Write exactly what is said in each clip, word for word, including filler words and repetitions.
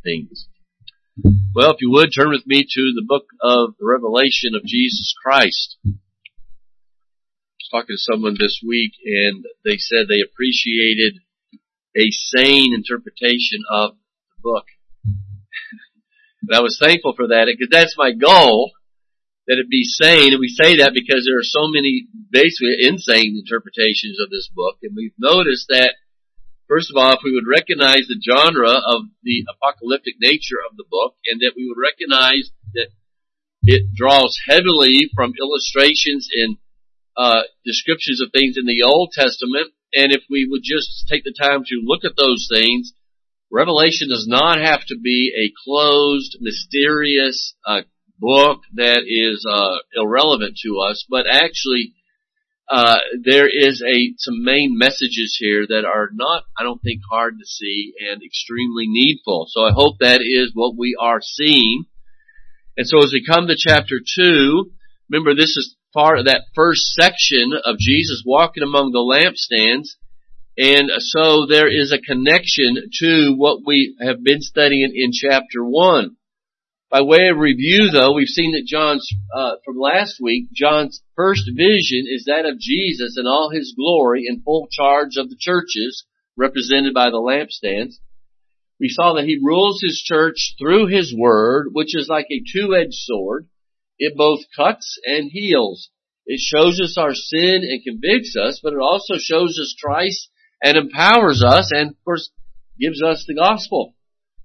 things. Well, if you would, turn with me to the book of the Revelation of Jesus Christ. I was talking to someone this week, and they said they appreciated a sane interpretation of the book. And I was thankful for that, because that's my goal, that it be sane. And we say that because there are so many basically insane interpretations of this book. And we've noticed that, first of all, if we would recognize the genre of the apocalyptic nature of the book, and that we would recognize that it draws heavily from illustrations and uh, descriptions of things in the Old Testament, and if we would just take the time to look at those things, Revelation does not have to be a closed, mysterious uh, book that is uh, irrelevant to us, but actually uh, there is a some main messages here that are not, I don't think, hard to see and extremely needful. So I hope that is what we are seeing. And so as we come to chapter two, remember this is part of that first section of Jesus walking among the lampstands. And so there is a connection to what we have been studying in chapter one. By way of review, though, we've seen that John's, uh, from last week, John's first vision is that of Jesus in all his glory in full charge of the churches, represented by the lampstands. We saw that he rules his church through his word, which is like a two-edged sword. It both cuts and heals. It shows us our sin and convicts us, but it also shows us Christ and empowers us, and of course gives us the gospel.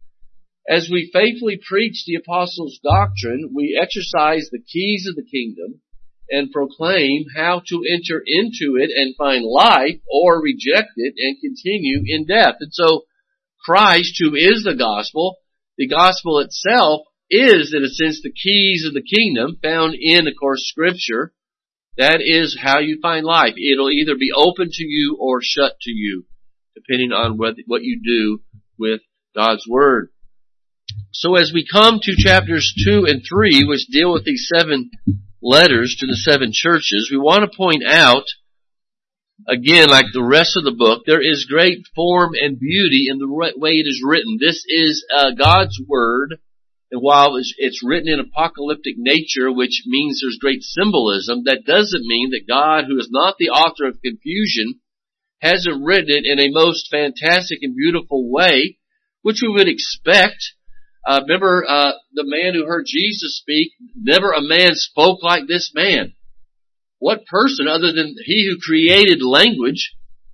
As we faithfully preach the apostles' doctrine, we exercise the keys of the kingdom and proclaim how to enter into it and find life, or reject it and continue in death. And so Christ, who is the gospel, the gospel itself is, in a sense, the keys of the kingdom found in, of course, Scripture. That is how you find life. It'll either be open to you or shut to you, depending on what, what you do with God's Word. So as we come to chapters two and three, which deal with these seven letters to the seven churches, we want to point out, again, like the rest of the book, there is great form and beauty in the way it is written. This is uh, God's Word. And while it's written in apocalyptic nature, which means there's great symbolism, that doesn't mean that God, who is not the author of confusion, hasn't written it in a most fantastic and beautiful way, which we would expect. Uh, remember, uh, the man who heard Jesus speak, never a man spoke like this man. What person other than he who created language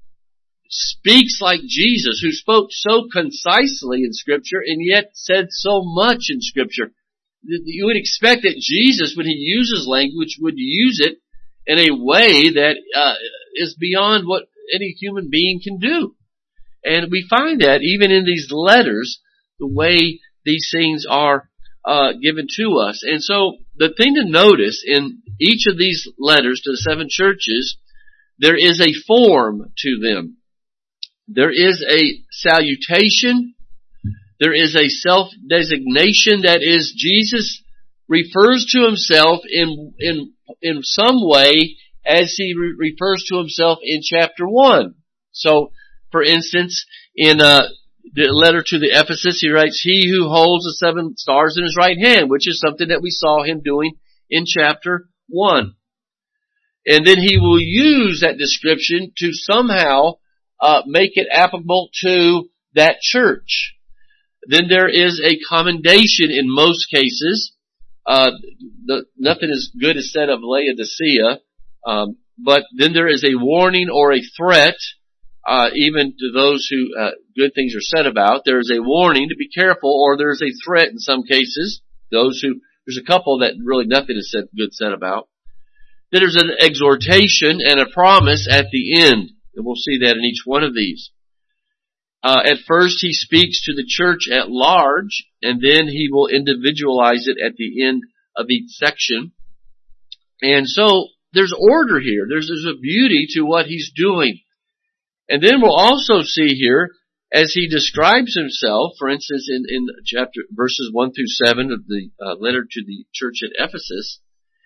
speaks like Jesus, who spoke so concisely in Scripture and yet said so much in Scripture? You would expect that Jesus, when he uses language, would use it in a way that uh, is beyond what any human being can do. And we find that even in these letters, the way these things are uh, given to us. And so the thing to notice in each of these letters to the seven churches, there is a form to them. There is a salutation. There is a self-designation. That is, Jesus refers to himself in in in some way as he re- refers to himself in chapter one. So, for instance, in uh, the letter to the Ephesus, he writes, "He who holds the seven stars in his right hand," which is something that we saw him doing in chapter one. And then he will use that description to somehow Uh, make it applicable to that church. Then there is a commendation in most cases. Uh, the, nothing as good is said of Laodicea, um, but then there is a warning or a threat, uh, even to those who uh, good things are said about. There is a warning to be careful, or there is a threat in some cases. Those who there's a couple that really nothing is said good said about. Then there's an exhortation and a promise at the end. And we'll see that in each one of these. Uh, at first he speaks to the church at large, and then he will individualize it at the end of each section. And so there's order here. There's, there's a beauty to what he's doing. And then we'll also see here, as he describes himself, for instance, in, in chapter verses one through seven of the uh, letter to the church at Ephesus,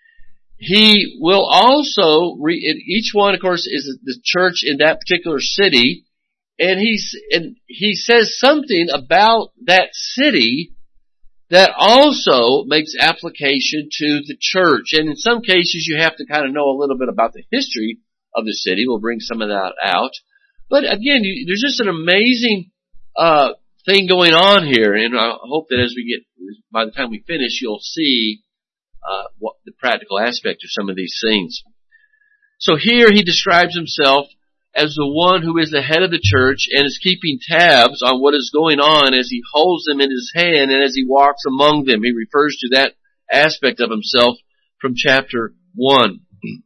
he will also, re- each one, of course, is the church in that particular city, And he's, and he says something about that city that also makes application to the church. And in some cases you have to kind of know a little bit about the history of the city. We'll bring some of that out. But again, you, there's just an amazing, uh, thing going on here. And I hope that as we get, by the time we finish, you'll see, uh, what the practical aspect of some of these things. So here he describes himself as the one who is the head of the church and is keeping tabs on what is going on as he holds them in his hand and as he walks among them. He refers to that aspect of himself from chapter one.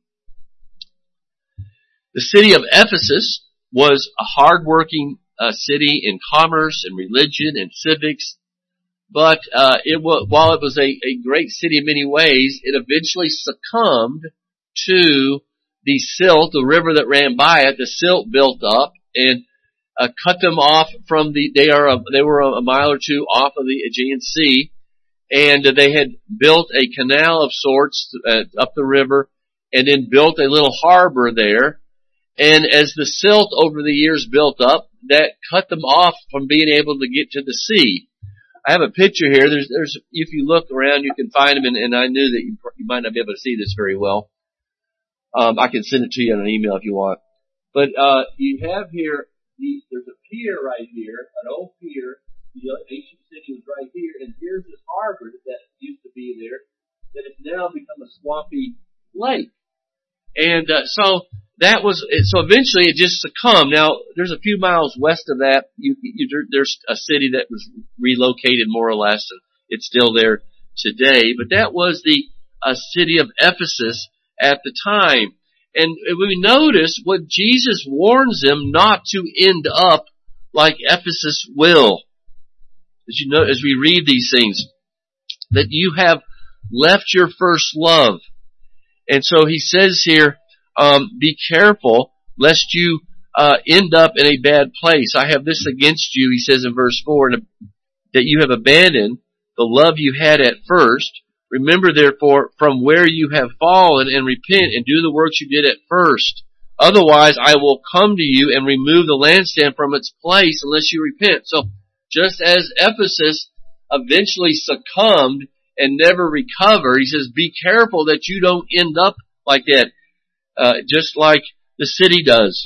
The city of Ephesus was a hard-working uh, city in commerce and religion and civics, but uh, it was, while it was a, a great city in many ways, it eventually succumbed to the silt, the river that ran by it. The silt built up and uh, cut them off from the. They are a, they were a mile or two off of the Aegean Sea, and uh, they had built a canal of sorts uh, up the river, and then built a little harbor there. And as the silt over the years built up, that cut them off from being able to get to the sea. I have a picture here. There's, there's. If you look around, you can find them, and, and I knew that you, you might not be able to see this very well. Um, I can send it to you on an email if you want. But, uh, you have here, the, there's a pier right here, an old pier. The ancient city was right here, and here's this harbor that used to be there that has now become a swampy lake. And, uh, so that was, so eventually it just succumbed. Now, there's a few miles west of that, you, you, there's a city that was relocated more or less, and it's still there today. But that was the, uh, city of Ephesus at the time. And we notice what Jesus warns them not to end up like Ephesus will. As you know, as we read these things, that you have left your first love. And so he says here, um, be careful lest you uh, end up in a bad place. I have this against you, he says in verse four, that you have abandoned the love you had at first. Remember, therefore, from where you have fallen, and repent and do the works you did at first. Otherwise, I will come to you and remove the lampstand from its place unless you repent. So, just as Ephesus eventually succumbed and never recovered, he says, be careful that you don't end up like that, uh, just like the city does.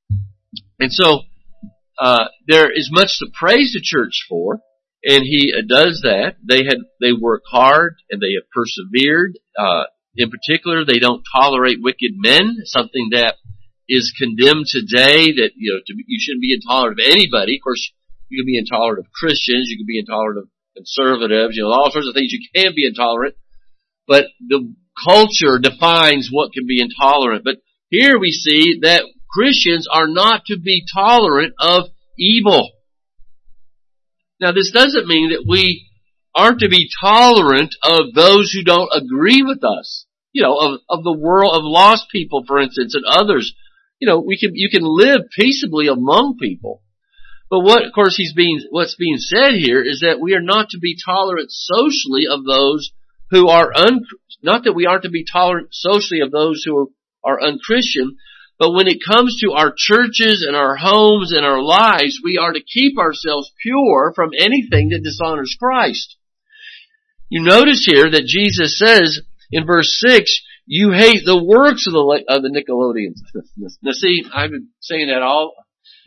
And so, uh, there is much to praise the church for. And he does that. They had, they work hard and they have persevered. Uh, in particular, they don't tolerate wicked men, something that is condemned today that, you know, to, you shouldn't be intolerant of anybody. Of course, you can be intolerant of Christians, you can be intolerant of conservatives, you know, all sorts of things you can be intolerant. But the culture defines what can be intolerant. But here we see that Christians are not to be tolerant of evil. Now, this doesn't mean that we aren't to be tolerant of those who don't agree with us. You know, of, of the world, of lost people, for instance, and others. You know, we can, you can live peaceably among people. But what, of course, he's being, what's being said here is that we are not to be tolerant socially of those who are un, not that we aren't to be tolerant socially of those who are unchristian, but when it comes to our churches and our homes and our lives, we are to keep ourselves pure from anything that dishonors Christ. You notice here that Jesus says in verse six, you hate the works of the, of the Nicolaitans. Now see, I've been saying that all.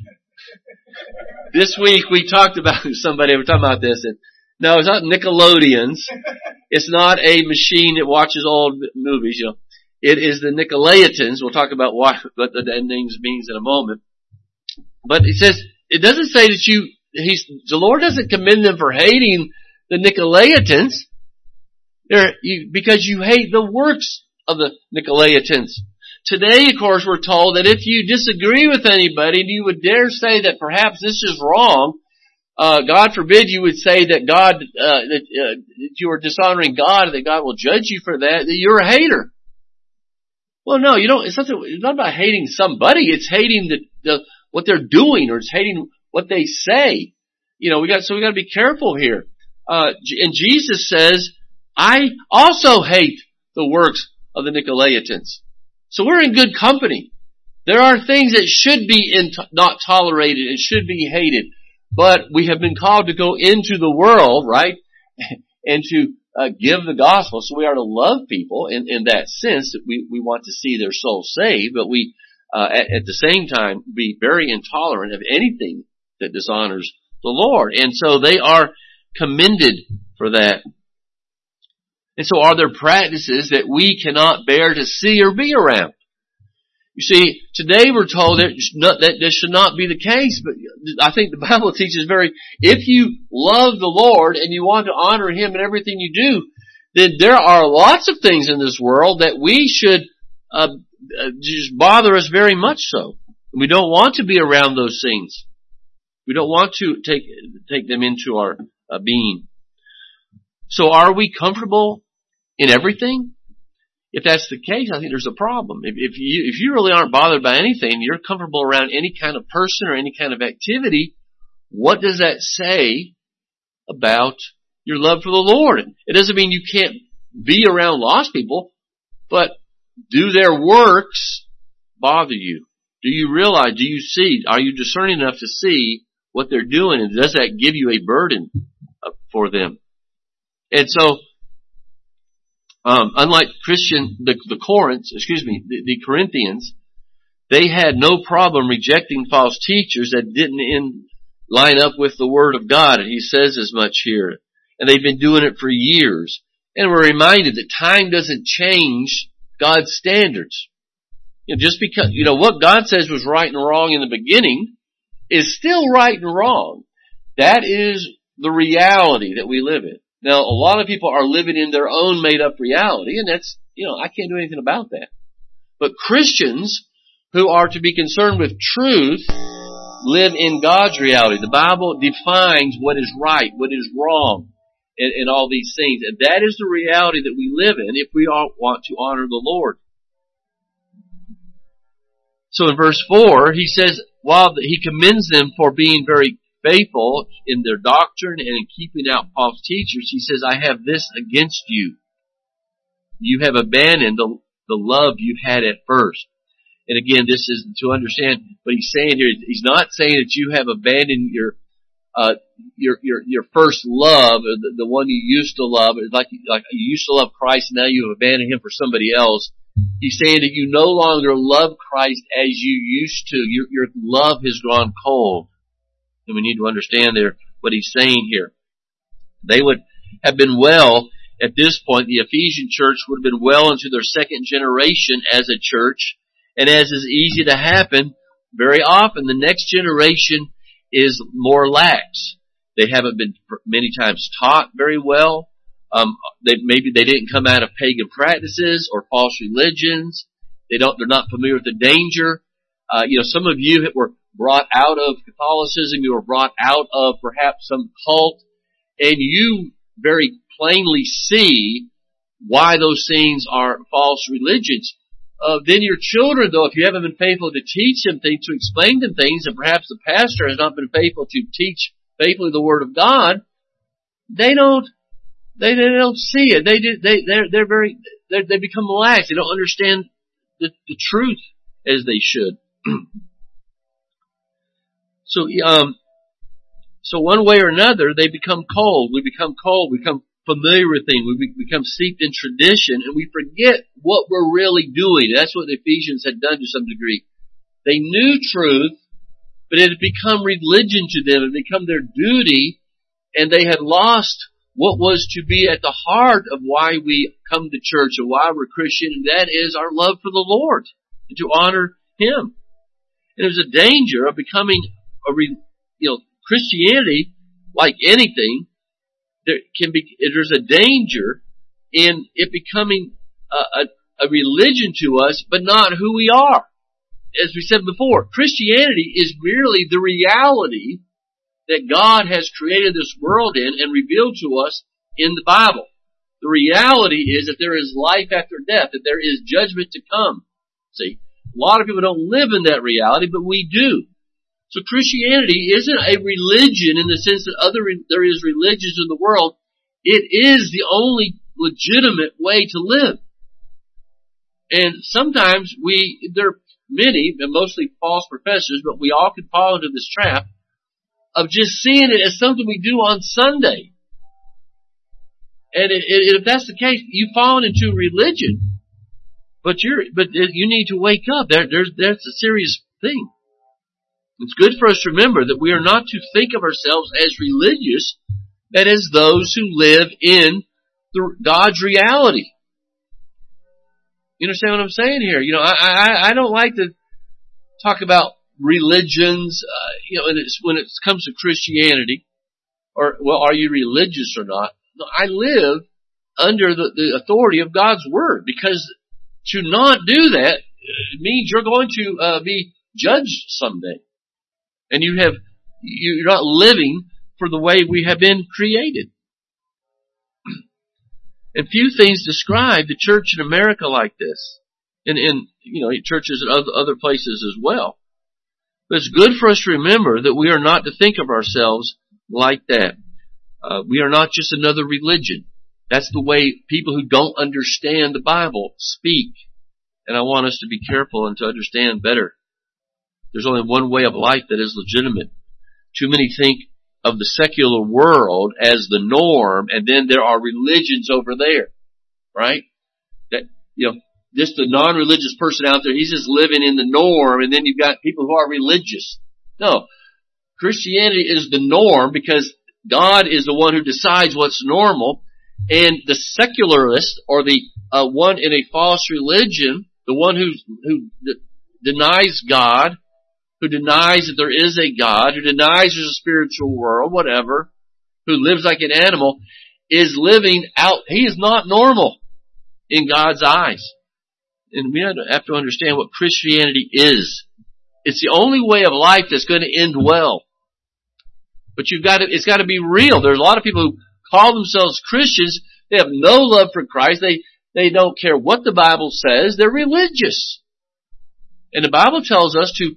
This week we talked about somebody, we were talking about this, and no, it's not Nickelodeons. It's not a machine that watches old movies, you know. It is the Nicolaitans. We'll talk about what, what the names means in a moment. But it says, it doesn't say that you, he's, the Lord doesn't commend them for hating the Nicolaitans. They're, you, because you hate the works of the Nicolaitans. Today, of course, we're told that if you disagree with anybody and you would dare say that perhaps this is wrong, uh, God forbid you would say that God, uh, that, uh, that you are dishonoring God, that God will judge you for that, that you're a hater. Well, no, you don't. It's not, it's not about hating somebody. It's hating the, the what they're doing, or it's hating what they say. You know, we got so we got to be careful here. Uh, and Jesus says, "I also hate the works of the Nicolaitans." So we're in good company. There are things that should be in, not tolerated and should be hated. But we have been called to go into the world, right? And to uh, give the gospel. So we are to love people in, in that sense that we, we want to see their souls saved, but we, uh, at, at the same time, be very intolerant of anything that dishonors the Lord. And so they are commended for that. And so are there practices that we cannot bear to see or be around? You see, today we're told that, not, that this should not be the case, but I think the Bible teaches very, if you love the Lord and you want to honor Him in everything you do, then there are lots of things in this world that we should uh, just bother us very much so. We don't want to be around those things. We don't want to take take them into our uh, being. So are we comfortable in everything? If that's the case, I think there's a problem. If, if you if you really aren't bothered by anything, you're comfortable around any kind of person or any kind of activity, what does that say about your love for the Lord? It doesn't mean you can't be around lost people, but do their works bother you? Do you realize, do you see, are you discerning enough to see what they're doing, and does that give you a burden for them? And so, Um, unlike Christian, the, the Corinth, excuse me, the, the Corinthians, they had no problem rejecting false teachers that didn't in, line up with the Word of God, and he says as much here. And they've been doing it for years. And we're reminded that time doesn't change God's standards. You know, just because, you know, what God says was right and wrong in the beginning is still right and wrong. That is the reality that we live in. Now, a lot of people are living in their own made-up reality, and that's, you know, I can't do anything about that. But Christians who are to be concerned with truth live in God's reality. The Bible defines what is right, what is wrong, and, and all these things. And that is the reality that we live in if we all want to honor the Lord. So in verse four, he says, while he commends them for being very faithful in their doctrine and in keeping out false teachers, he says, I have this against you. You have abandoned the, the love you had at first. And again, this is to understand what he's saying here. He's not saying that you have abandoned your uh, your your your first love, or the, the one you used to love. It's like like you used to love Christ, and now you have abandoned Him for somebody else. He's saying that you no longer love Christ as you used to. Your your love has gone cold. And we need to understand there what he's saying here. They would have been well at this point. The Ephesian church would have been well into their second generation as a church. And as is easy to happen, very often the next generation is more lax. They haven't been many times taught very well. Um, they, maybe they didn't come out of pagan practices or false religions. They don't, they're not familiar with the danger. Uh, you know, some of you were brought out of Catholicism, you were brought out of perhaps some cult, and you very plainly see why those things are false religions. Uh, then your children, though, if you haven't been faithful to teach them things, to explain them things, and perhaps the pastor has not been faithful to teach faithfully the Word of God, they don't, they, they don't see it. They do, they, they're, they're very, they're, they become lax. They don't understand the, the truth as they should. So, um, so one way or another, they become cold. We become cold. We become familiar with things. We become steeped in tradition, and we forget what we're really doing. That's what the Ephesians had done to some degree. They knew truth, but it had become religion to them. It had become their duty, and they had lost what was to be at the heart of why we come to church and why we're Christian, and that is our love for the Lord and to honor Him. And there's a danger of becoming a, re, you know, Christianity, like anything, there can be, there's a danger in it becoming a, a, a religion to us, but not who we are. As we said before, Christianity is merely the reality that God has created this world in and revealed to us in the Bible. The reality is that there is life after death, that there is judgment to come. See, a lot of people don't live in that reality, but we do. So Christianity isn't a religion in the sense that other there is religions in the world. It is the only legitimate way to live. And sometimes we there many, and mostly false professors, but we all could fall into this trap of just seeing it as something we do on Sunday. And it, it, if that's the case, you've fallen into religion. But you're, but you need to wake up. There, there's, that's a serious thing. It's good for us to remember that we are not to think of ourselves as religious, but as those who live in the, God's reality. You understand what I'm saying here? You know, I, I, I don't like to talk about religions, uh, you know, and it's, when it comes to Christianity, or, well, are you religious or not? No, I live under the, the authority of God's Word, because to not do that means you're going to uh, be judged someday. And you have, you're not living for the way we have been created. And few things describe the church in America like this. And in, you know, churches in other, other places as well. But it's good for us to remember that we are not to think of ourselves like that. Uh, we are not just another religion. That's the way people who don't understand the Bible speak. And I want us to be careful and to understand better. There's only one way of life that is legitimate. Too many think of the secular world as the norm, and then there are religions over there, right? That, you know, just the non-religious person out there, he's just living in the norm, and then you've got people who are religious. No. Christianity is the norm because God is the one who decides what's normal, and the secularist, or the uh, one in a false religion, the one who who d- denies God, who denies that there is a God, who denies there's a spiritual world, whatever, who lives like an animal, is living out, he is not normal in God's eyes. And we have to understand what Christianity is. It's the only way of life that's going to end well. But you've got to, it's got to be real. There's a lot of people who call themselves Christians. They have no love for Christ. They, they don't care what the Bible says. They're religious. And the Bible tells us to,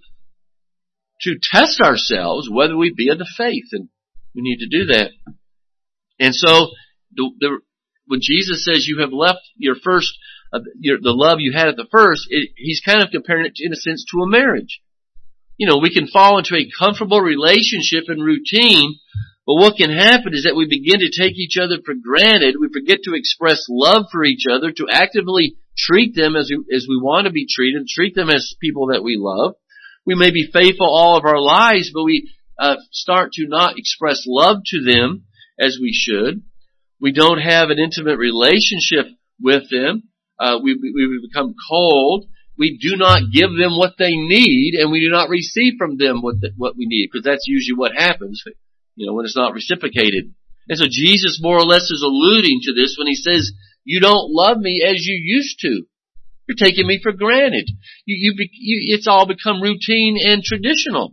to test ourselves whether we be of the faith. And we need to do that. And so, the, the, when Jesus says you have left your first, uh, your, the love you had at the first, it, he's kind of comparing it, in a sense, to a marriage. You know, we can fall into a comfortable relationship and routine, but what can happen is that we begin to take each other for granted. We forget to express love for each other, to actively treat them as we, as we want to be treated, treat them as people that we love. We may be faithful all of our lives, but we uh, start to not express love to them as we should. We don't have an intimate relationship with them. Uh, we, we become cold. We do not give them what they need, and we do not receive from them what the, what we need, because that's usually what happens, you know, when it's not reciprocated. And so Jesus more or less is alluding to this when he says, "You don't love me as you used to. You're taking me for granted. You, you, you, it's all become routine and traditional."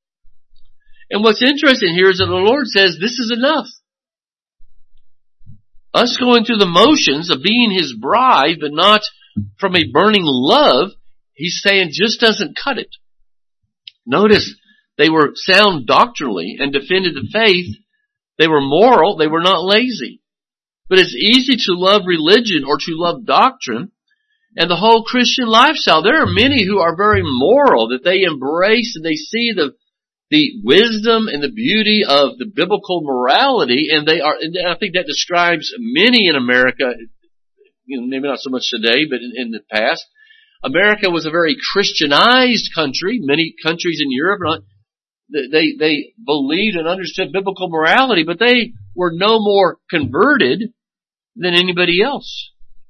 And what's interesting here is that the Lord says this is enough. Us going through the motions of being His bride, but not from a burning love, He's saying just doesn't cut it. Notice they were sound doctrinally and defended the faith. They were moral. They were not lazy. But it's easy to love religion or to love doctrine and the whole Christian lifestyle. There are many who are very moral, that they embrace and they see the the wisdom and the beauty of the biblical morality, and they are, and I think that describes many in America, you know, maybe not so much today, but in, in the past. America was a very Christianized country. Many countries in Europe, not, they, they believed and understood biblical morality, but they were no more converted than anybody else.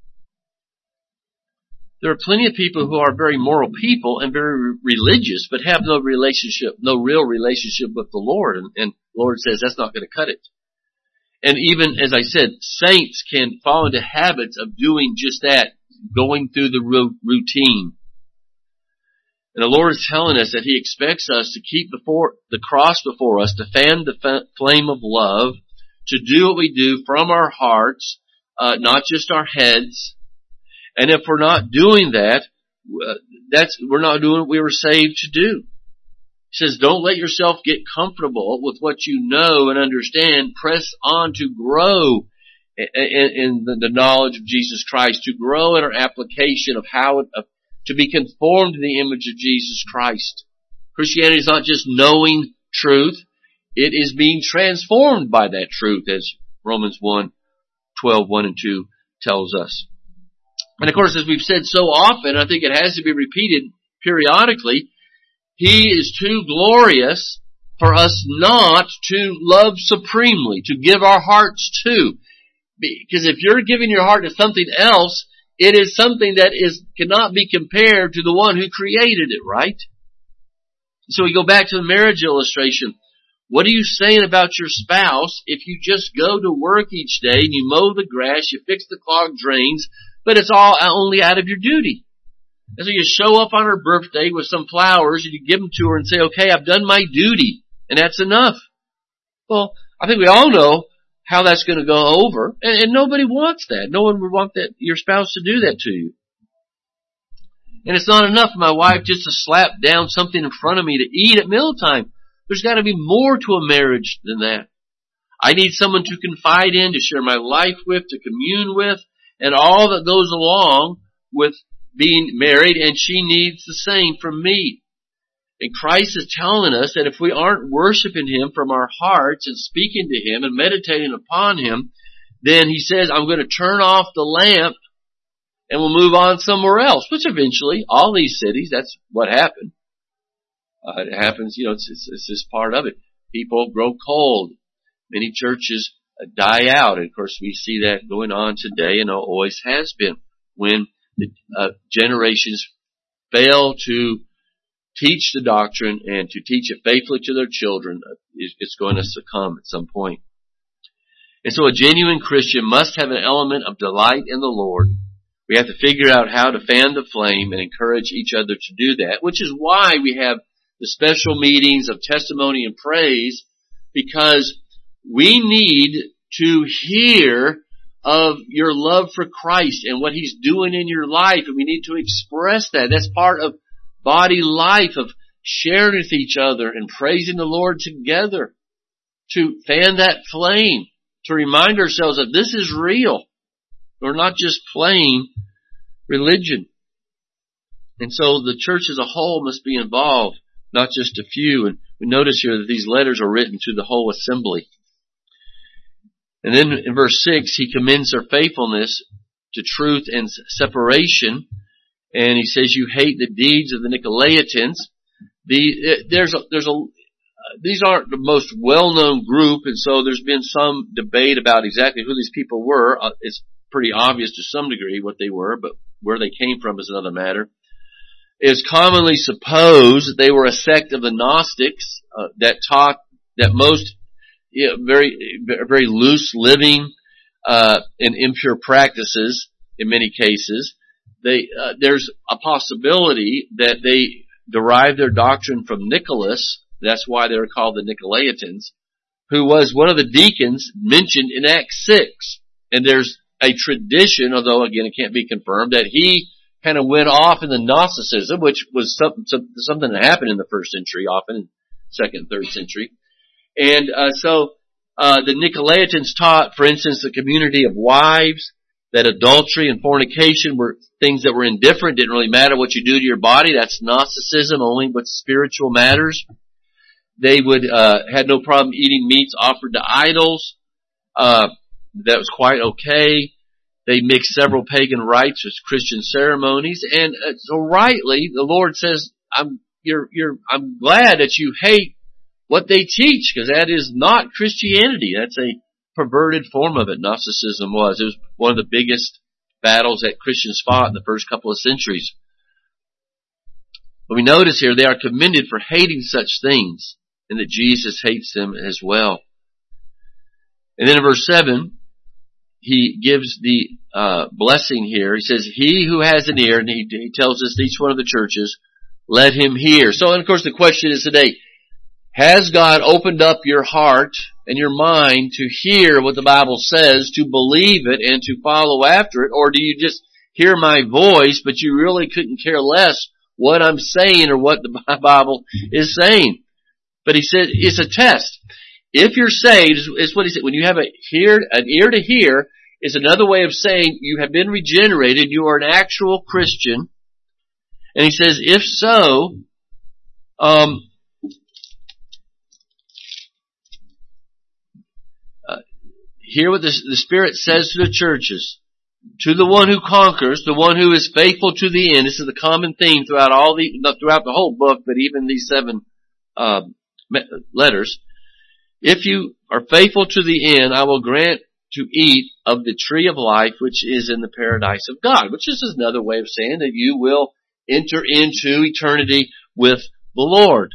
There are plenty of people who are very moral people and very religious, but have no relationship, no real relationship with the Lord. And, and the Lord says that's not going to cut it. And even, as I said, saints can fall into habits of doing just that, going through the routine. And the Lord is telling us that He expects us to keep before the cross before us, to fan the flame of love, to do what we do from our hearts, uh, not just our heads. And if we're not doing that, that's, we're not doing what we were saved to do. He says, don't let yourself get comfortable with what you know and understand. Press on to grow in, in the knowledge of Jesus Christ, to grow in our application of how, of to be conformed to the image of Jesus Christ. Christianity is not just knowing truth. It is being transformed by that truth, as Romans one, twelve, one and two tells us. And of course, as we've said so often, I think it has to be repeated periodically, He is too glorious for us not to love supremely, to give our hearts to. Because if you're giving your heart to something else, it is something that is cannot be compared to the one who created it, right? So we go back to the marriage illustration. What are you saying about your spouse if you just go to work each day and you mow the grass, you fix the clogged drains, but it's all only out of your duty? And so you show up on her birthday with some flowers and you give them to her and say, okay, I've done my duty, and that's enough. Well, I think we all know how that's going to go over, and, and nobody wants that. No one would want that your spouse to do that to you. And it's not enough for my wife just to slap down something in front of me to eat at mealtime. There's got to be more to a marriage than that. I need someone to confide in, to share my life with, to commune with, and all that goes along with being married, and she needs the same from me. And Christ is telling us that if we aren't worshiping Him from our hearts and speaking to Him and meditating upon Him, then He says, I'm going to turn off the lamp and we'll move on somewhere else, which eventually, all these cities, that's what happened. Uh, it happens, you know, it's, it's, it's just part of it. People grow cold. Many churches uh, die out. And of course, we see that going on today, and always has been. When the uh, generations fail to teach the doctrine and to teach it faithfully to their children, uh, it's going to succumb at some point. And so a genuine Christian must have an element of delight in the Lord. We have to figure out how to fan the flame and encourage each other to do that, which is why we have the special meetings of testimony and praise, because we need to hear of your love for Christ and what He's doing in your life, and we need to express that. That's part of body life, of sharing with each other and praising the Lord together, to fan that flame, to remind ourselves that this is real. We're not just plain religion. And so the church as a whole must be involved, not just a few. And we notice here that these letters are written to the whole assembly. And then in verse six, he commends their faithfulness to truth and separation. And he says, you hate the deeds of the Nicolaitans. The, there's a, there's a, these aren't the most well-known group, and so there's been some debate about exactly who these people were. Uh, it's pretty obvious to some degree what they were, but where they came from is another matter. It is commonly supposed that they were a sect of the Gnostics uh, that taught that most you know, very very loose living uh, and impure practices in many cases. They uh, there's a possibility that they derived their doctrine from Nicholas. That's why they were called the Nicolaitans, who was one of the deacons mentioned in Acts six. And there's a tradition, although again it can't be confirmed, that he kind of went off in the Gnosticism, which was something, something that happened in the first century, often second, third century. And uh, so uh, the Nicolaitans taught, for instance, the community of wives, that adultery and fornication were things that were indifferent, didn't really matter what you do to your body. That's Gnosticism, only with spiritual matters. They would uh had no problem eating meats offered to idols. Uh that was quite okay. They mixed several pagan rites with Christian ceremonies, and uh, so rightly the Lord says, "I'm you're you're I'm glad that you hate what they teach, because that is not Christianity. That's a perverted form of it." Gnosticism was. It was one of the biggest battles that Christians fought in the first couple of centuries. But we notice here they are commended for hating such things, and that Jesus hates them as well. And then in verse seven, he gives the uh blessing here. He says, he who has an ear, and he, he tells us each one of the churches, let him hear. So, and of course the question is today, has God opened up your heart and your mind to hear what the Bible says, to believe it, and to follow after it? Or do you just hear my voice, but you really couldn't care less what I'm saying or what the Bible is saying? But he said it's a test. If you're saved, is what he said. When you have a hear, an ear to hear, is another way of saying you have been regenerated. You are an actual Christian. And he says, if so, um, uh, hear what the, the Spirit says to the churches. To the one who conquers, the one who is faithful to the end. This is the common theme throughout all the, throughout the whole book, but even these seven, uh, letters. If you are faithful to the end, I will grant to eat of the tree of life, which is in the paradise of God, which is another way of saying that you will enter into eternity with the Lord.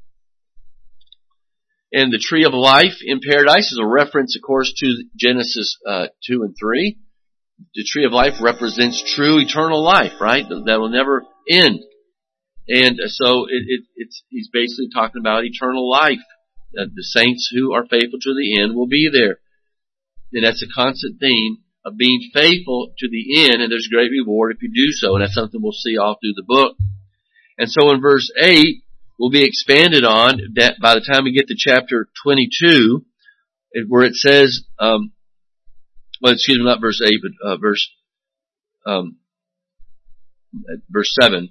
And the tree of life in paradise is a reference, of course, to Genesis uh, two and three. The tree of life represents true eternal life, right? That will never end. And so it, it, it's, he's basically talking about eternal life. That the saints who are faithful to the end will be there. And that's a constant theme of being faithful to the end, and there's great reward if you do so. And that's something we'll see all through the book. And so in verse eight, will be expanded on that by the time we get to chapter twenty-two, where it says, um, well, excuse me, not verse eight, but uh, verse um, verse seven.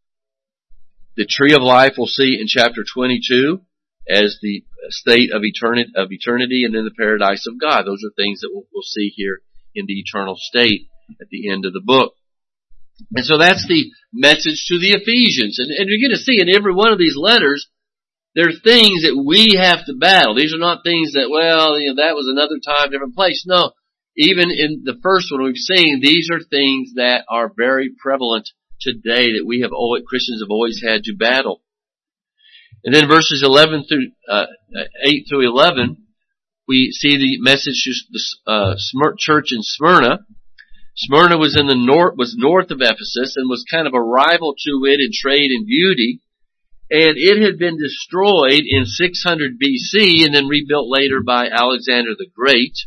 The tree of life we'll see in chapter twenty-two as the state of eternity, of eternity, and then the paradise of God. Those are things that we'll, we'll see here in the eternal state at the end of the book. And so that's the message to the Ephesians. And, and you're going to see in every one of these letters, there are things that we have to battle. These are not things that, well, you know, that was another time, different place. No. Even in the first one we've seen, these are things that are very prevalent today that we have always, Christians have always had to battle. And then verses eleven through, uh, eight through eleven, we see the message to the, uh, church in Smyrna. Smyrna was in the north, was north of Ephesus and was kind of a rival to it in trade and beauty. And it had been destroyed in six hundred B C and then rebuilt later by Alexander the Great.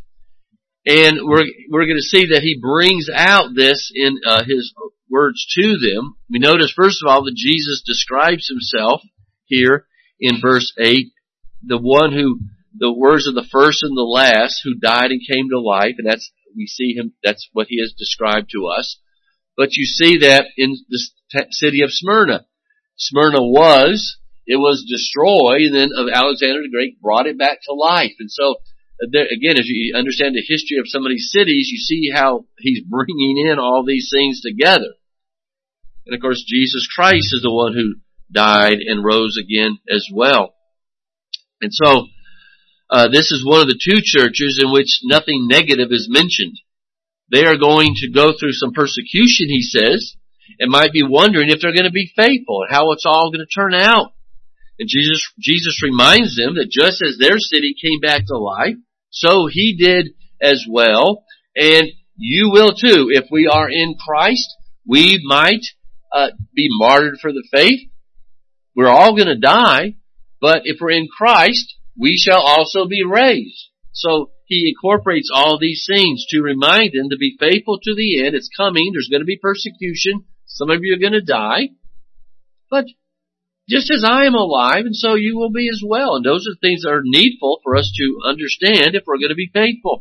And we're, we're going to see that he brings out this in, uh, his words to them. We notice, first of all, that Jesus describes himself here in verse eight, the one who, the words of the first and the last, who died and came to life, and that's, we see him, that's what he has described to us. But you see that in the city of Smyrna. Smyrna was, it was destroyed, and then of Alexander the Great brought it back to life. And so, there, again, as you understand the history of some of these cities, you see how he's bringing in all these things together. And of course, Jesus Christ is the one who died and rose again as well. And so, uh, this is one of the two churches in which nothing negative is mentioned. They are going to go through some persecution, he says, and might be wondering if they're going to be faithful and how it's all going to turn out. And Jesus, Jesus reminds them that just as their city came back to life, so he did as well, and you will too. If we are in Christ, we might uh, be martyred for the faith. We're all going to die, but if we're in Christ, we shall also be raised. So he incorporates all these things to remind them to be faithful to the end. It's coming. There's going to be persecution. Some of you are going to die. But just as I am alive, and so you will be as well. And those are things that are needful for us to understand if we're going to be faithful.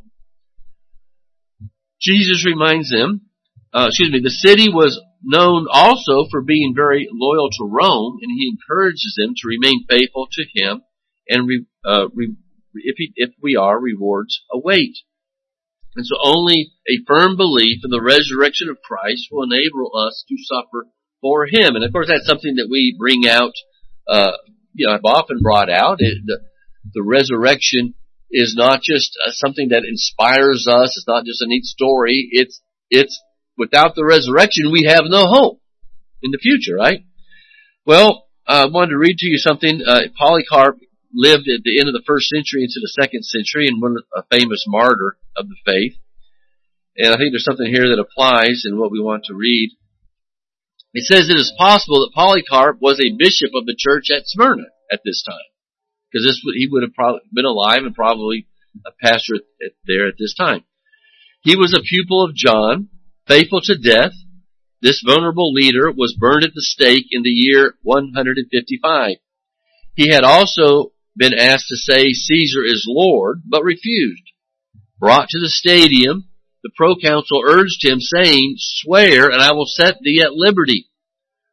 Jesus reminds them, uh, excuse me, the city was known also for being very loyal to Rome, and he encourages them to remain faithful to him, and re, uh, re, if, he, if we are, rewards await. And so only a firm belief in the resurrection of Christ will enable us to suffer for him. And of course, that's something that we bring out, uh, you know, I've often brought out. It, the, the resurrection is not just uh, something that inspires us. It's not just a neat story. It's, it's, without the resurrection, we have no hope in the future, right? Well, I wanted to read to you something. Uh, Polycarp lived at the end of the first century into the second century and was a famous martyr of the faith. And I think there's something here that applies in what we want to read. It says it is possible that Polycarp was a bishop of the church at Smyrna at this time. Because this he would have probably been alive and probably a pastor at, there at this time. He was a pupil of John, faithful to death. This vulnerable leader was burned at the stake in the year one hundred fifty-five. He had also been asked to say Caesar is Lord, but refused. Brought to the stadium, the proconsul urged him, saying, "Swear, and I will set thee at liberty."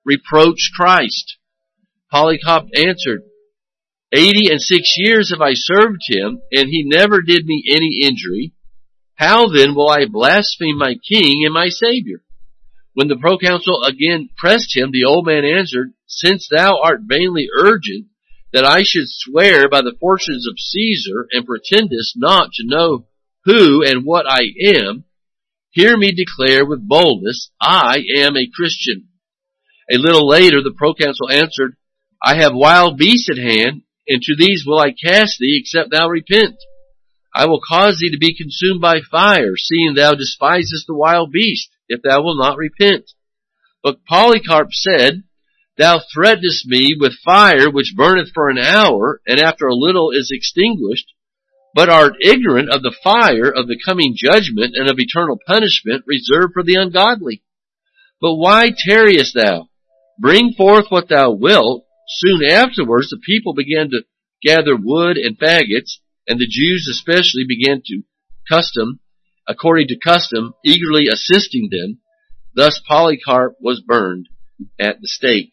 reproached Christ. Polycarp answered, Eighty and six years have I served him, and he never did me any injury. How then will I blaspheme my king and my Savior? When the proconsul again pressed him, the old man answered, Since thou art vainly urgent that I should swear by the fortunes of Caesar, and pretendest not to know who and what I am, hear me declare with boldness, I am a Christian. A little later the proconsul answered, I have wild beasts at hand, and to these will I cast thee, except thou repent. I will cause thee to be consumed by fire, seeing thou despisest the wild beast, if thou wilt not repent. But Polycarp said, Thou threatenest me with fire which burneth for an hour, and after a little is extinguished, but art ignorant of the fire of the coming judgment and of eternal punishment reserved for the ungodly. But why tarriest thou? Bring forth what thou wilt. Soon afterwards the people began to gather wood and faggots, and the Jews especially began to custom, according to custom, eagerly assisting them. Thus Polycarp was burned at the stake.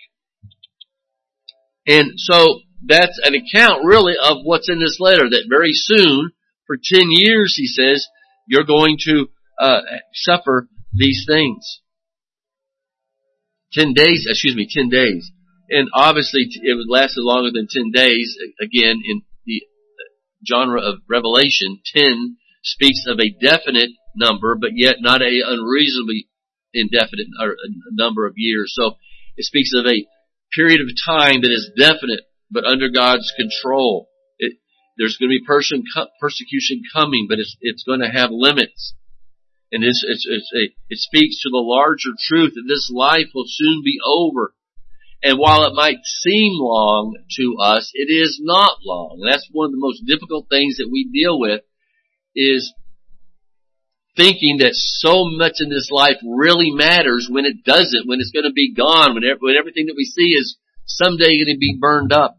And so that's an account really of what's in this letter, that very soon, for ten years, he says, you're going to uh, suffer these things. Ten days, excuse me, ten days. And obviously it would last longer than ten days. Again, in the genre of Revelation, ten speaks of a definite number, but yet not a unreasonably indefinite number of years. So it speaks of a period of time that is definite, but under God's control. It, there's going to be person, persecution coming, but it's, it's going to have limits. And it's, it's, it's a, it speaks to the larger truth that this life will soon be over. And while it might seem long to us, it is not long. And that's one of the most difficult things that we deal with, is thinking that so much in this life really matters when it doesn't, when it's going to be gone, when, when everything that we see is someday going to be burned up.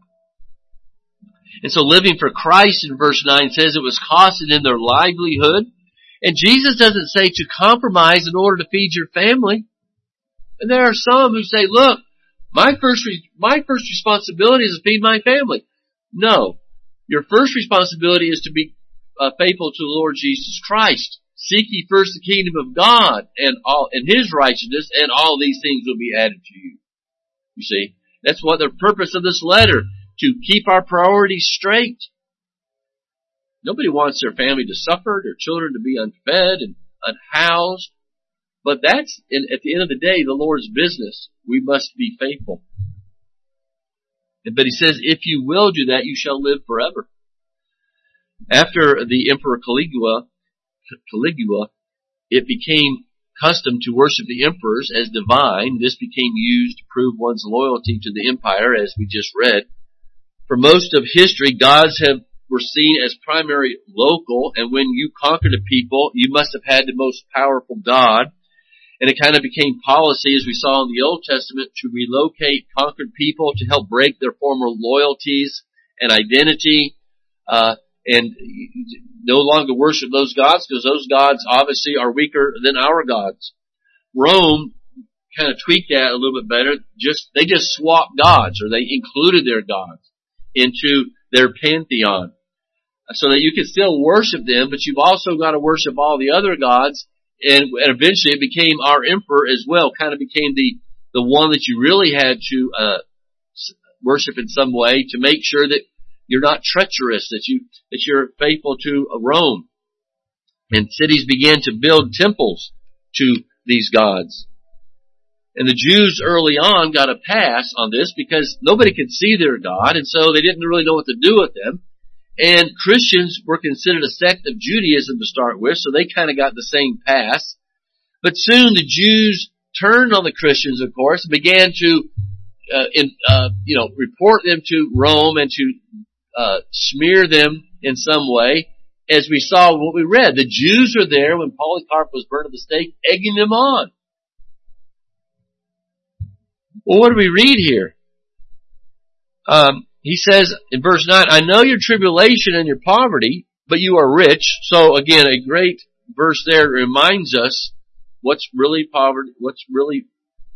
And so living for Christ in verse nine says it was costing them their livelihood. And Jesus doesn't say to compromise in order to feed your family. And there are some who say, look, my first, re- my first responsibility is to feed my family. No. Your first responsibility is to be uh, faithful to the Lord Jesus Christ. Seek ye first the kingdom of God and all, and His righteousness, and all these things will be added to you. You see? That's what the purpose of this letter, to keep our priorities straight. Nobody wants their family to suffer, their children to be unfed and unhoused. But that's, in, at the end of the day, the Lord's business. We must be faithful. But he says, if you will do that, you shall live forever. After the Emperor Caligula, Caligula, it became custom to worship the emperors as divine. This became used to prove one's loyalty to the empire, as we just read. For most of history, gods have were seen as primary local, and when you conquered a people, you must have had the most powerful god. And it kind of became policy, as we saw in the Old Testament, to relocate conquered people to help break their former loyalties and identity, uh, and no longer worship those gods, because those gods obviously are weaker than our gods. Rome kind of tweaked that a little bit better. Just they just swapped gods, or they included their gods into their pantheon, so that you can still worship them, but you've also got to worship all the other gods. And eventually it became our emperor as well, kind of became the, the one that you really had to uh, worship in some way to make sure that you're not treacherous, that you that you're faithful to Rome. And cities began to build temples to these gods. And the Jews early on got a pass on this because nobody could see their God, and so they didn't really know what to do with them. And Christians were considered a sect of Judaism to start with, so they kind of got the same pass. But soon the Jews turned on the Christians, of course, and began to, uh, in, uh, you know, report them to Rome and to uh, smear them in some way. As we saw what we read, the Jews are there when Polycarp was burned at the stake, egging them on. Well, what do we read here? Um, He says in verse nine, I know your tribulation and your poverty, but you are rich. So again, a great verse there reminds us what's really poverty, what's really,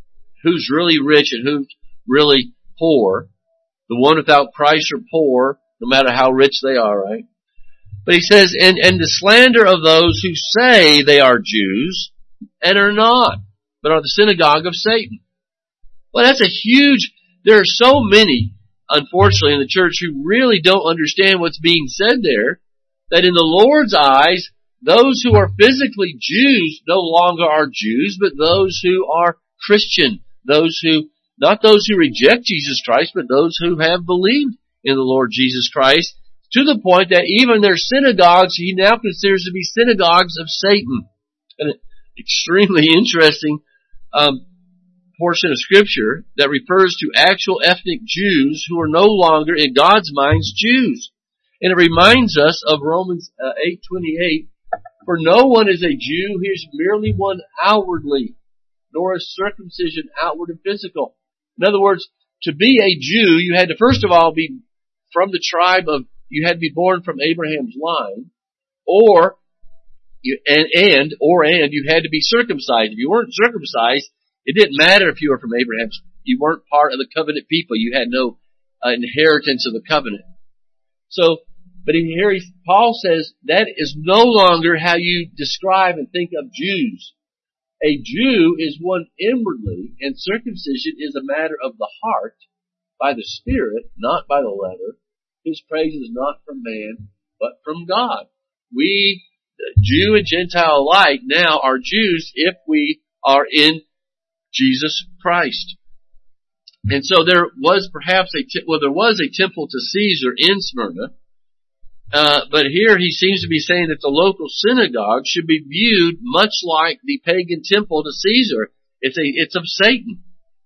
who's really rich and who's really poor. The one without Christ are poor, no matter how rich they are, right? But he says, and, and the slander of those who say they are Jews and are not, but are the synagogue of Satan. Well, that's a huge, there are so many, unfortunately, in the church who really don't understand what's being said there, that in the Lord's eyes, those who are physically Jews no longer are Jews, but those who are Christian, those who, not those who reject Jesus Christ, but those who have believed in the Lord Jesus Christ, to the point that even their synagogues, he now considers to be synagogues of Satan. An extremely interesting um, portion of Scripture that refers to actual ethnic Jews who are no longer, in God's minds, Jews. And it reminds us of Romans uh, eight twenty-eight, for no one is a Jew, he is merely one outwardly, nor is circumcision outward and physical. In other words, to be a Jew, you had to first of all be from the tribe of, you had to be born from Abraham's line, or, you, and, and, or and, you had to be circumcised. If you weren't circumcised, it didn't matter if you were from Abraham's, you weren't part of the covenant people, you had no uh, inheritance of the covenant. So, but in here, he, Paul says that is no longer how you describe and think of Jews. A Jew is one inwardly, and circumcision is a matter of the heart, by the Spirit, not by the letter. His praise is not from man, but from God. We, Jew and Gentile alike, now are Jews if we are in Jesus Christ. And so there was perhaps a, well, there was a temple to Caesar in Smyrna, uh, but here he seems to be saying that the local synagogue should be viewed much like the pagan temple to Caesar. It's a, it's of Satan.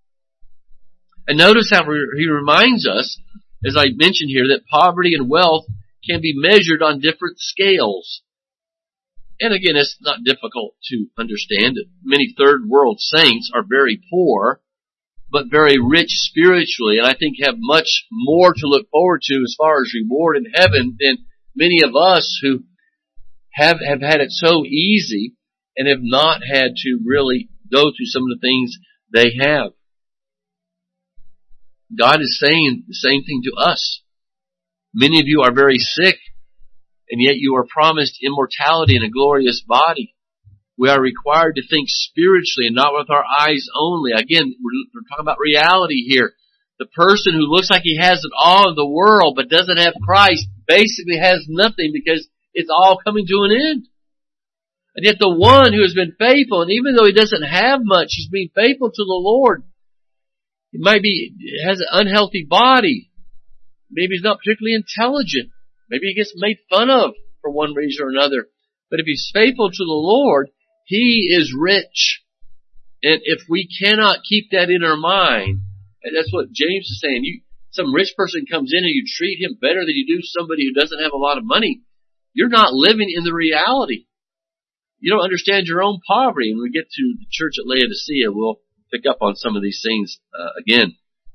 And notice how he reminds us, as I mentioned here, that poverty and wealth can be measured on different scales. And again, it's not difficult to understand that many third world saints are very poor, but very rich spiritually, and I think have much more to look forward to as far as reward in heaven than many of us who have, have had it so easy and have not had to really go through some of the things they have. God is saying the same thing to us. Many of you are very sick, and yet you are promised immortality in a glorious body. We are required to think spiritually and not with our eyes only. Again, we're, we're talking about reality here. The person who looks like he has it all in the world but doesn't have Christ basically has nothing because it's all coming to an end. And yet the one who has been faithful, and even though he doesn't have much, he's being faithful to the Lord. He might be, has an unhealthy body. Maybe he's not particularly intelligent. Maybe he gets made fun of for one reason or another. But if he's faithful to the Lord, he is rich. And if we cannot keep that in our mind, and that's what James is saying, you, some rich person comes in and you treat him better than you do somebody who doesn't have a lot of money, you're not living in the reality. You don't understand your own poverty. When we get to the church at Laodicea, we'll pick up on some of these things uh, again.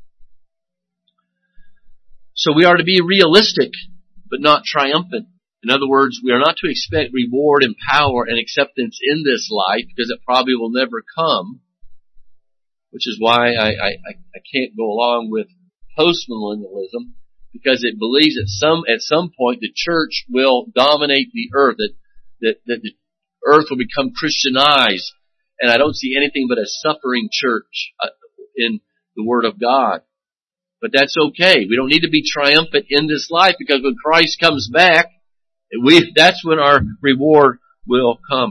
So we are to be realistic, but not triumphant. In other words, we are not to expect reward and power and acceptance in this life because it probably will never come, which is why I, I, I can't go along with postmillennialism, because it believes at some at some point the church will dominate the earth, that, that, that the earth will become Christianized, and I don't see anything but a suffering church uh, in the Word of God. But that's okay. We don't need to be triumphant in this life, because when Christ comes back, we, that's when our reward will come.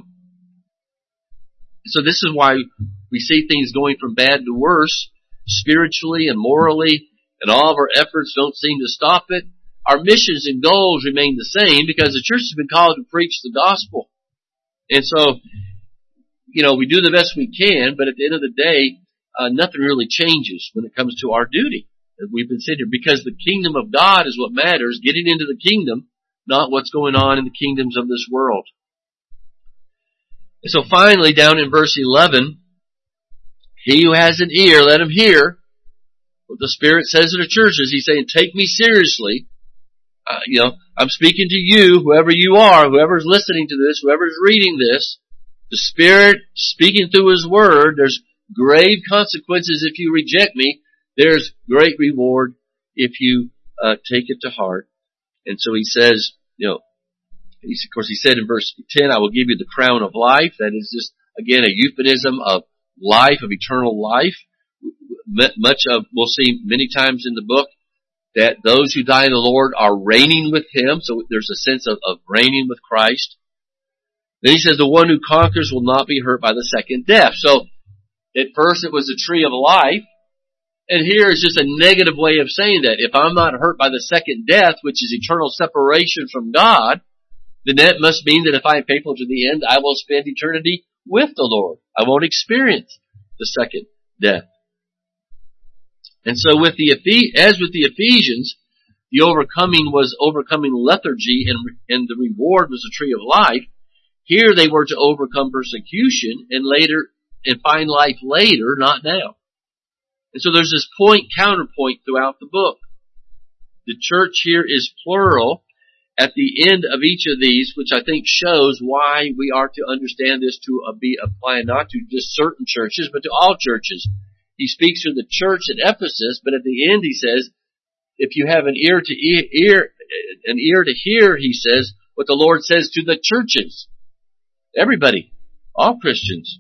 So this is why we see things going from bad to worse, spiritually and morally, and all of our efforts don't seem to stop it. Our missions and goals remain the same because the church has been called to preach the gospel. And so, you know, we do the best we can, but at the end of the day, uh, nothing really changes when it comes to our duty. As we've been saying here, because the kingdom of God is what matters, getting into the kingdom, not what's going on in the kingdoms of this world. And so finally, down in verse eleven, he who has an ear, let him hear what the Spirit says to the churches. He's saying, take me seriously. Uh, you know, I'm speaking to you, whoever you are, whoever's listening to this, whoever's reading this. The Spirit speaking through His Word. There's grave consequences if you reject me. There's great reward if you uh, take it to heart. And so he says, you know, he's, of course he said in verse ten, I will give you the crown of life. That is just, again, a euphemism of life, of eternal life. Much of, we'll see many times in the book, that those who die in the Lord are reigning with Him. So there's a sense of, of reigning with Christ. Then he says, the one who conquers will not be hurt by the second death. So at first it was the tree of life. And here is just a negative way of saying that. If I'm not hurt by the second death, which is eternal separation from God, then that must mean that if I am faithful to the end, I will spend eternity with the Lord. I won't experience the second death. And so with the, as with the Ephesians, the overcoming was overcoming lethargy and, and the reward was the tree of life. Here they were to overcome persecution and later, and find life later, not now. And so there's this point, counterpoint throughout the book. The church here is plural at the end of each of these, which I think shows why we are to understand this to be applied not to just certain churches, but to all churches. He speaks to the church at Ephesus, but at the end he says, if you have an ear to ear, ear, an ear to hear, he says, what the Lord says to the churches. Everybody, all Christians.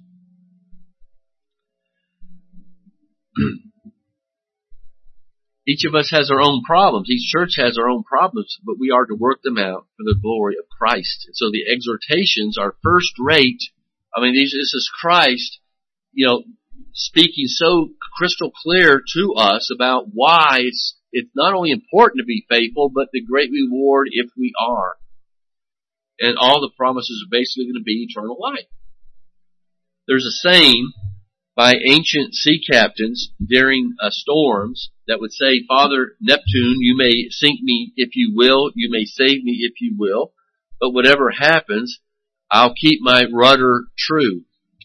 Each of us has our own problems. Each church has our own problems, but we are to work them out for the glory of Christ. And so the exhortations are first rate. I mean, these, this is Christ, you know, speaking so crystal clear to us about why it's, it's not only important to be faithful, but the great reward if we are. And all the promises are basically going to be eternal life. There's a saying by ancient sea captains during uh, storms that would say, Father Neptune, you may sink me if you will, you may save me if you will, but whatever happens, I'll keep my rudder true.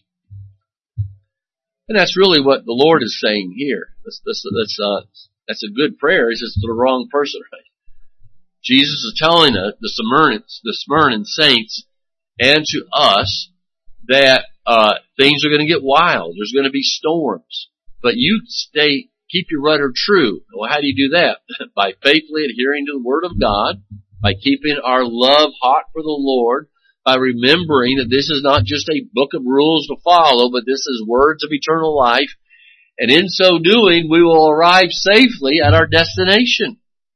And that's really what the Lord is saying here. That's, that's, that's, uh, that's a good prayer. It's just to the wrong person, right? Jesus is telling us, the Smyrnans, the Smyrnan saints, and to us, that uh things are going to get wild. There's going to be storms. But you stay, keep your rudder true. Well, how do you do that? By faithfully adhering to the Word of God, by keeping our love hot for the Lord, by remembering that this is not just a book of rules to follow, but this is words of eternal life. And in so doing, we will arrive safely at our destination.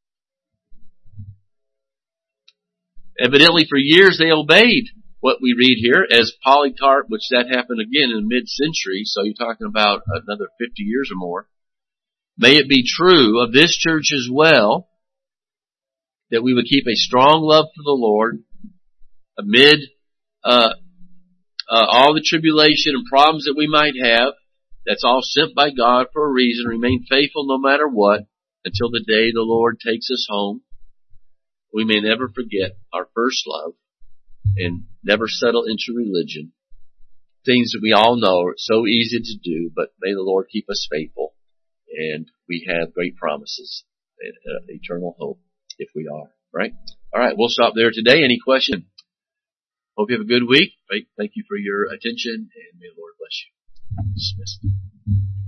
Evidently, for years they obeyed what we read here, as Polycarp, which that happened again in the mid-century, so you're talking about another fifty years or more. May it be true of this church as well, that we would keep a strong love for the Lord amid uh, uh, all the tribulation and problems that we might have. That's all sent by God for a reason. Remain faithful no matter what until the day the Lord takes us home. We may never forget our first love and never settle into religion. Things that we all know are so easy to do, but may the Lord keep us faithful. And we have great promises and uh, eternal hope if we are, right? All right, we'll stop there today. Any question? Hope you have a good week. Thank you for your attention, and may the Lord bless you. Dismissed.